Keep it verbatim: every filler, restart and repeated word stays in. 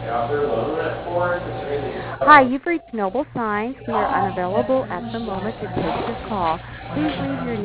Hi, you've reached Noble Signs. We are unavailable at the moment to take your call. Please leave your